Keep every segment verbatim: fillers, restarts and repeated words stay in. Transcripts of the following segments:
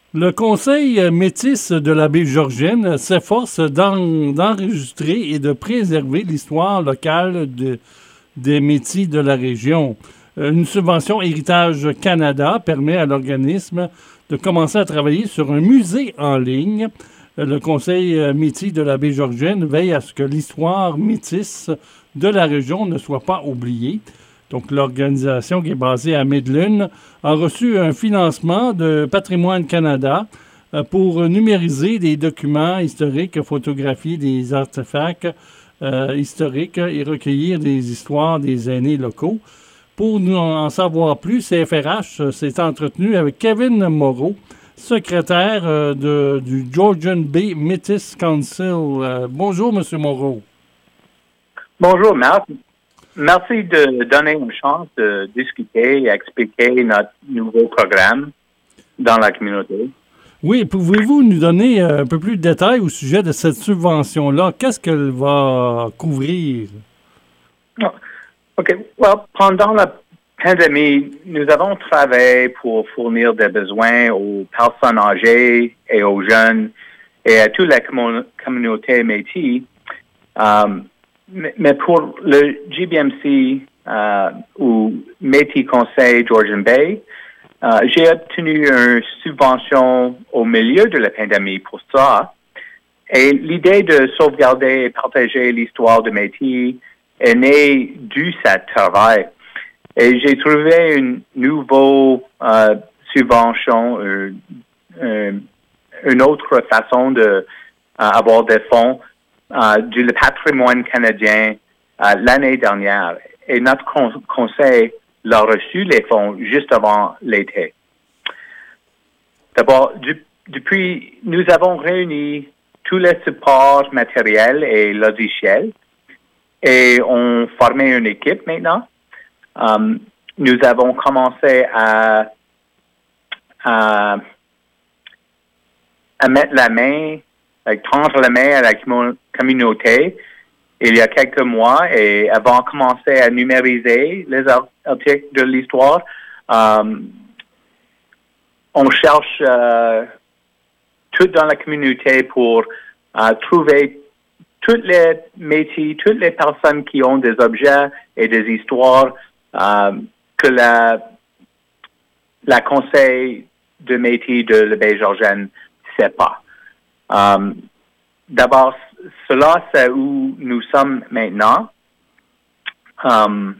Le Conseil métis de la baie Georgienne s'efforce d'en- d'enregistrer et de préserver l'histoire locale de- des Métis de la région. Une subvention Héritage Canada permet à l'organisme de commencer à travailler sur un musée en ligne. Le Conseil métis de la baie Georgienne veille à ce que l'histoire métisse de la région ne soit pas oubliée. Donc, l'organisation qui est basée à Midland a reçu un financement de Patrimoine Canada euh, pour numériser des documents historiques, photographier des artefacts euh, historiques et recueillir des histoires des aînés locaux. Pour nous en savoir plus, C F R H s'est entretenu avec Kevin Moreau, secrétaire euh, de, du Georgian Bay Métis Council. Euh, bonjour, M. Moreau. Bonjour, Marc. Merci de donner une chance de discuter et expliquer notre nouveau programme dans la communauté. Oui, pouvez-vous nous donner un peu plus de détails au sujet de cette subvention-là? Qu'est-ce qu'elle va couvrir? OK. Well, pendant la pandémie, nous avons travaillé pour fournir des besoins aux personnes âgées et aux jeunes et à toute la commun- communauté Métis. Um, mais pour le G B M C euh, ou Métis Conseil Georgian Bay, euh, j'ai obtenu une subvention au milieu de la pandémie pour ça. Et l'idée de sauvegarder et partager l'histoire de Métis est née du ce travail. Et j'ai trouvé une nouvelle euh, subvention, euh, euh, une autre façon de euh, avoir des fonds euh, du patrimoine canadien euh, l'année dernière. Et notre con- conseil l'a reçu les fonds juste avant l'été. D'abord, du- depuis, nous avons réuni tous les supports matériels et logiciels et on formé une équipe maintenant. Um, nous avons commencé à, à, à mettre la main, à tendre la main à la commun- communauté il y a quelques mois et avant de commencer à numériser les articles de l'histoire, um, on cherche euh, tout dans la communauté pour euh, trouver toutes les métiers, toutes les personnes qui ont des objets et des histoires euh, que la, la Conseil de métiers de la baie Georgienne ne sait pas. Um, d'abord, cela, c'est où nous sommes maintenant. Um,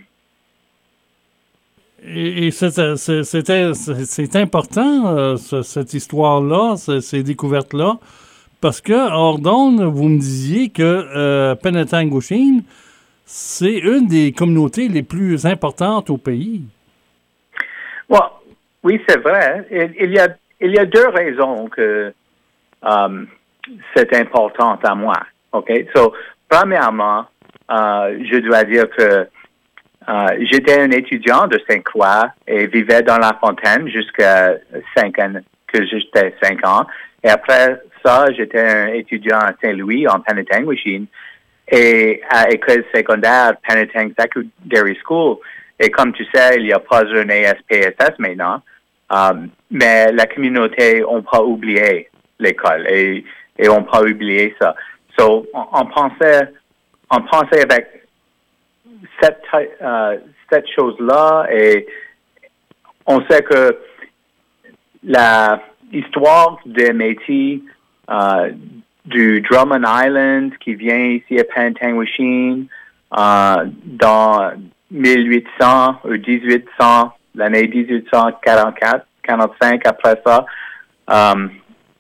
Et, et c'est, c'est, c'était, c'est, c'est important, euh, ce, cette histoire-là, ce, ces découvertes-là, parce que, hors d'onde, vous me disiez que euh, Penetanguishene, c'est une des communautés les plus importantes au pays. Well, oui, c'est vrai. Il, il, y a, il y a deux raisons que um, c'est important à moi. OK? So, premièrement, euh, je dois dire que euh, j'étais un étudiant de Sainte-Croix et vivais dans La Fontaine jusqu'à cinq ans, que j'étais cinq ans. Et après ça, j'étais un étudiant à Saint-Louis en Penetanguishene et à l'école secondaire Penetang Secondary School. Et comme tu sais, il n'y a pas un A S P S S maintenant. Um, mais la communauté n'a pas oublié l'école et, et on n'a pas oublié ça. So, on, on pensait, on pensait avec cette, uh, cette chose-là et on sait que la histoire des Métis uh, du Drummond Island qui vient ici à Penetanguishene uh, dans mille huit cents ou dix-huit cents, l'année dix-huit cent quarante-quatre, quarante-cinq après ça. Um,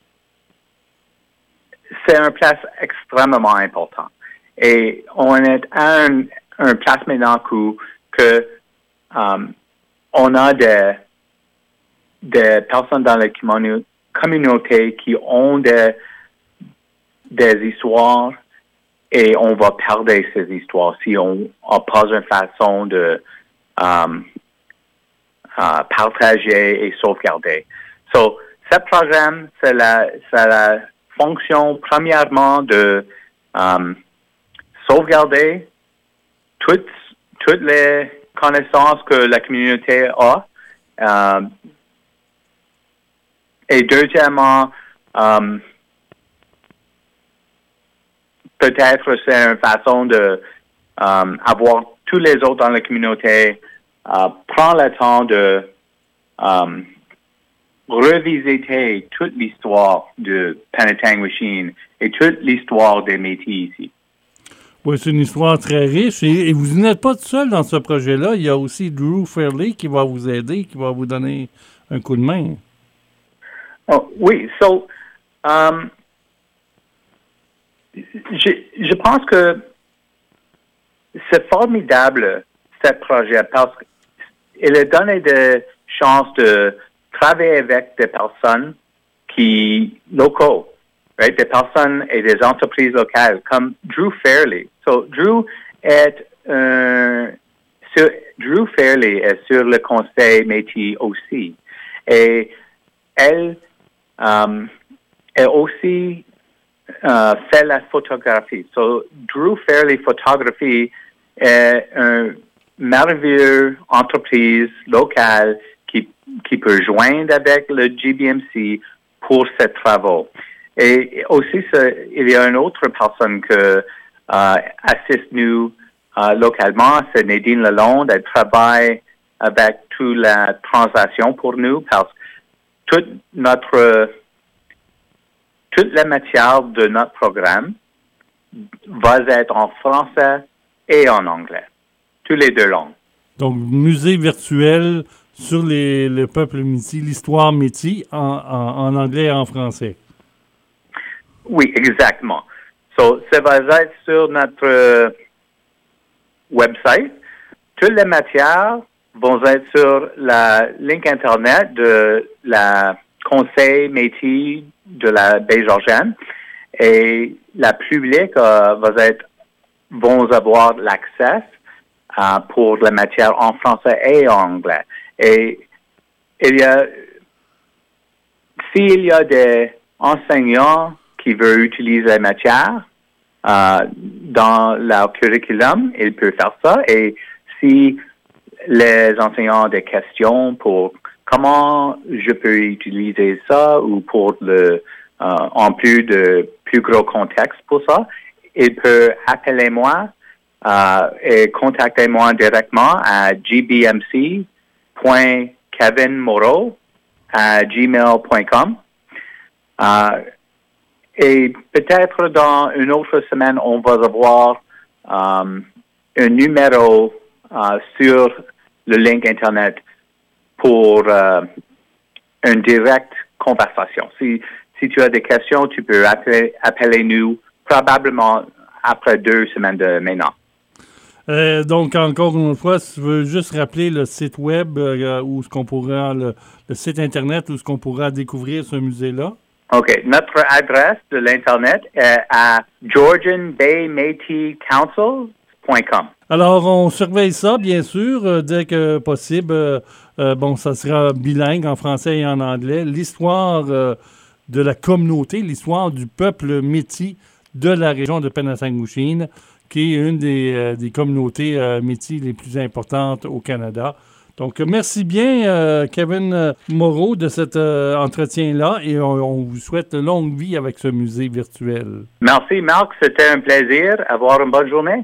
c'est une place extrêmement importante. Et on est à un, un place maintenant que, que um, on a des, des personnes dans la communi- communauté qui ont des, des histoires et on va perdre ces histoires si on n'a pas une façon de um, uh, partager et sauvegarder. So, ce programme, c'est la, c'est la fonction premièrement de um, sauvegarder toutes, toutes les connaissances que la communauté a. Um, et deuxièmement, euh, peut-être c'est une façon de euh, avoir tous les autres dans la communauté euh, prendre le temps de euh, revisiter toute l'histoire de Penetanguishene et toute l'histoire des Métis ici. Oui, c'est une histoire très riche. Et, et vous n'êtes pas tout seul dans ce projet-là. Il y a aussi Drew Fairley qui va vous aider, qui va vous donner un coup de main. Oh, oui, so, um, je, je pense que c'est formidable, ce projet, parce qu'il a donné des chances de travailler avec des personnes qui, locaux, right? Des personnes et des entreprises locales, comme Drew Fairley. So, Drew est, euh, sur, Drew Fairley est sur le conseil Métis aussi. Et elle, um, est aussi Uh, fait la photographie. So, Drew Fairley Photographie est une merveilleuse entreprise locale qui, qui peut joindre avec le G B M C pour ses travaux. Et aussi, il y a une autre personne qui uh, assiste nous uh, localement, c'est Nadine Lalonde. Elle travaille avec toute la transaction pour nous parce que toute notre Toute la matière de notre programme va être en français et en anglais, tous les deux langues. Donc, musée virtuel sur les, le peuple Métis, l'histoire Métis en, en, en anglais et en français. Oui, exactement. So, ça va être sur notre euh, website. Toutes les matières vont être sur la link Internet de la Conseil Métis de la baie Georgienne et la public euh, va être, vont avoir l'accès euh, pour la matière en français et en anglais. Et il y a, s'il y a des enseignants qui veulent utiliser la matière euh, dans leur curriculum, ils peuvent faire ça. Et si les enseignants ont des questions pour comment je peux utiliser ça ou pour le, euh, en plus de plus gros contexte pour ça, il peut appeler moi euh, et contacter moi directement à g b m c point kevin moreau à gmail point com. Euh, et peut-être dans une autre semaine, on va avoir euh, un numéro euh, sur le link Internet pour euh, une directe conversation. Si, si tu as des questions, tu peux appeler, appeler nous probablement après deux semaines de maintenant. Euh, donc, encore une fois, si tu veux juste rappeler le site web euh, où ce qu'on pourra, le, le site Internet où ce qu'on pourra découvrir ce musée-là. OK. Notre adresse de l'Internet est à georgian bay métis council point com. Alors, on surveille ça, bien sûr, euh, dès que possible. Euh, euh, bon, ça sera bilingue en français et en anglais. L'histoire euh, de la communauté, l'histoire du peuple Métis de la région de Penetanguishene, qui est une des, euh, des communautés euh, Métis les plus importantes au Canada. Donc, merci bien, euh, Kevin Moreau, de cet euh, entretien-là, et on, on vous souhaite longue vie avec ce musée virtuel. Merci, Marc. C'était un plaisir. Avoir une bonne journée.